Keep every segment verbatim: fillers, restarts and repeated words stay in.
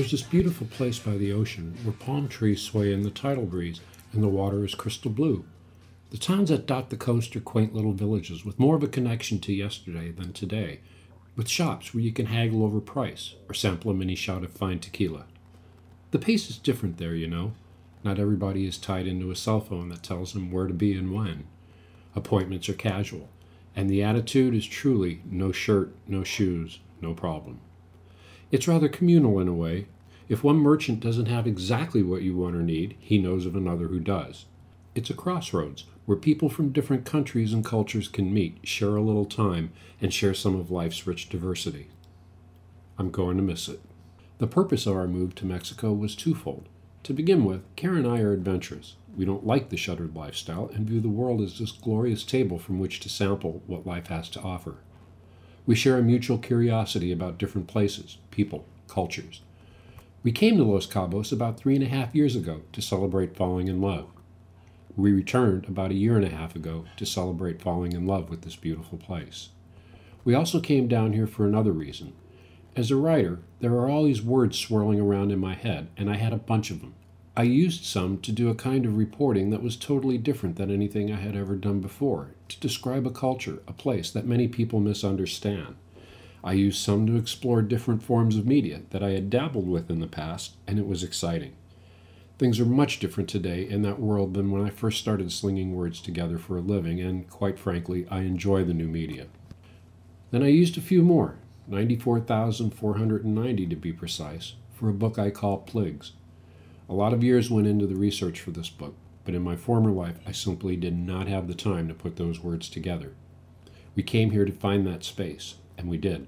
There's this beautiful place by the ocean where palm trees sway in the tidal breeze and the water is crystal blue. The towns that dot the coast are quaint little villages with more of a connection to yesterday than today, with shops where you can haggle over price or sample a mini shot of fine tequila. The pace is different there, you know. Not everybody is tied into a cell phone that tells them where to be and when. Appointments are casual, and the attitude is truly no shirt, no shoes, no problem. It's rather communal in a way. If one merchant doesn't have exactly what you want or need, he knows of another who does. It's a crossroads where people from different countries and cultures can meet, share a little time, and share some of life's rich diversity. I'm going to miss it. The purpose of our move to Mexico was twofold. To begin with, Karen and I are adventurous. We don't like the shuttered lifestyle and view the world as this glorious table from which to sample what life has to offer. We share a mutual curiosity about different places, people, cultures. We came to Los Cabos about three and a half years ago to celebrate falling in love. We returned about a year and a half ago to celebrate falling in love with this beautiful place. We also came down here for another reason. As a writer, there are all these words swirling around in my head, and I had a bunch of them. I used some to do a kind of reporting that was totally different than anything I had ever done before, to describe a culture, a place that many people misunderstand. I used some to explore different forms of media that I had dabbled with in the past, and it was exciting. Things are much different today in that world than when I first started slinging words together for a living, and quite frankly, I enjoy the new media. Then I used a few more, ninety-four thousand four hundred ninety to be precise, for a book I call Pligs. A lot of years went into the research for this book, but in my former life I simply did not have the time to put those words together. We came here to find that space, and we did.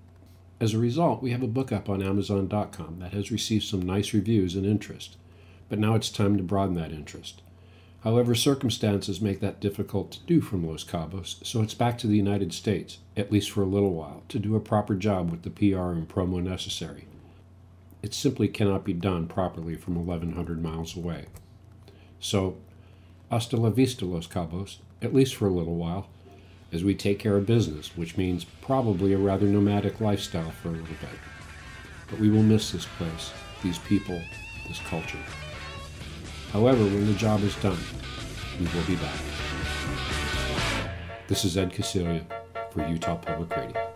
As a result, we have a book up on Amazon dot com that has received some nice reviews and interest, but now it's time to broaden that interest. However, circumstances make that difficult to do from Los Cabos, so it's back to the United States, at least for a little while, to do a proper job with the P R and promo necessary. It simply cannot be done properly from eleven hundred miles away. So, hasta la vista, Los Cabos, at least for a little while, as we take care of business, which means probably a rather nomadic lifestyle for a little bit. But we will miss this place, these people, this culture. However, when the job is done, we will be back. This is Ed Casilia for Utah Public Radio.